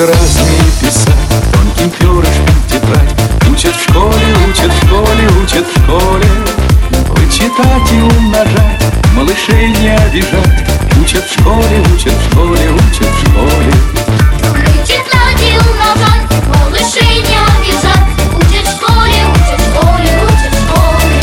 буквы разные писать, тонким перышком тетрадь. Учат в школе, учат в школе, учат в школе. Вычитать и умножать, малышей не обижать. Учат в школе, учат в школе, учат в школе. Вычитать и умножать, малышей не обижать. Учат в школе, учат в школе, учат в школе.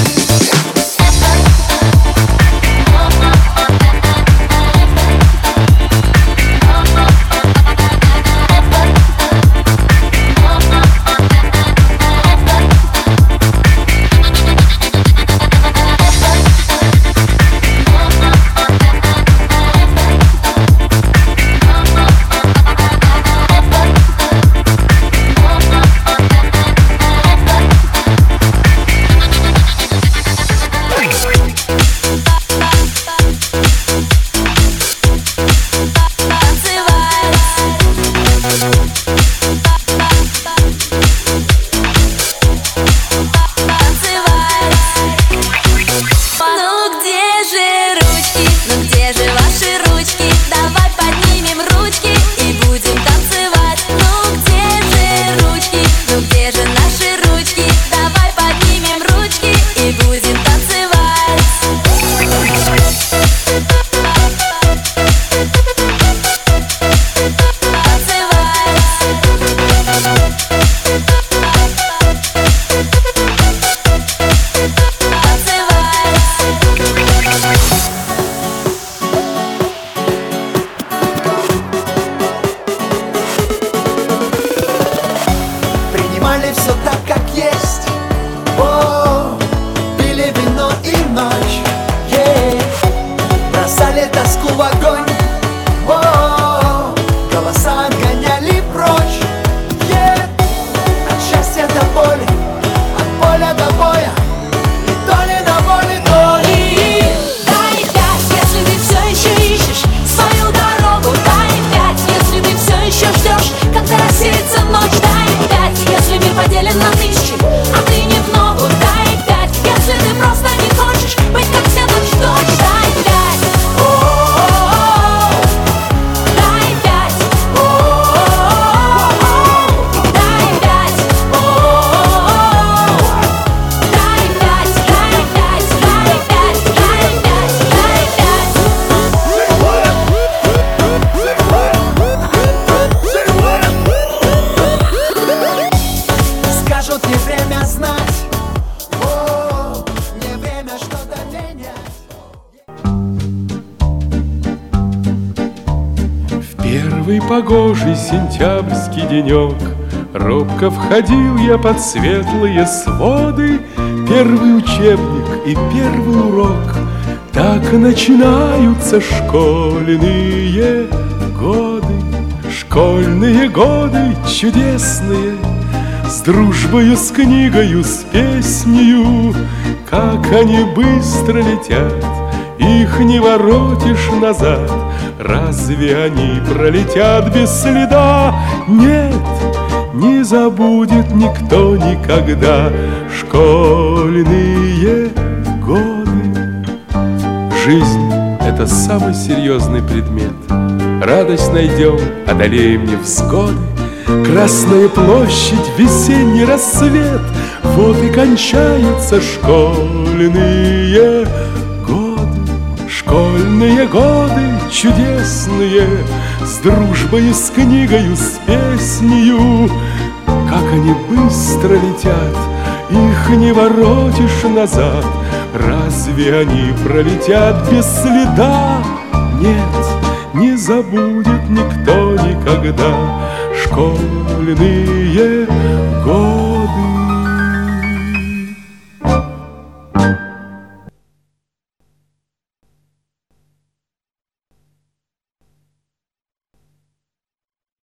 Все так, как есть. О, пили вино и ночь. Бросали тоску в огонь. О, голоса отгоняли прочь. От счастья до боли, от поля до боя. И то ли на воле, то ли. Дай пять, если ты все еще ищешь свою дорогу. Дай пять, если ты все еще ждешь, когда рассеется ночь. Дай пять, если мир поделен на тысячи, а ты не в ногу. Дай пять, если ты просто не хочешь быть как все точь-в-точь. Дай пять, дай пять, дай пять, дай пять, дай пять, дай пять, дай пять. Скажут, не время знать. О, не время что-то менять. В первый погожий сентябрьский денек робко входил я под светлые своды. Первый учебник и первый урок. Так начинаются школьные годы. Школьные годы чудесные, с дружбою, с книгою, с песнею. Как они быстро летят, их не воротишь назад. Разве они пролетят без следа? Нет, не забудет никто никогда школьные годы. Жизнь — это самый серьезный предмет. Радость найдем, одолеем невзгоды. Красная площадь, весенний рассвет. Вот и кончаются школьные годы. Школьные годы чудесные, с дружбою, с книгою, с песнею. Как они быстро летят, их не воротишь назад. Разве они пролетят без следа? Нет, не забудет никто никогда школьные годы.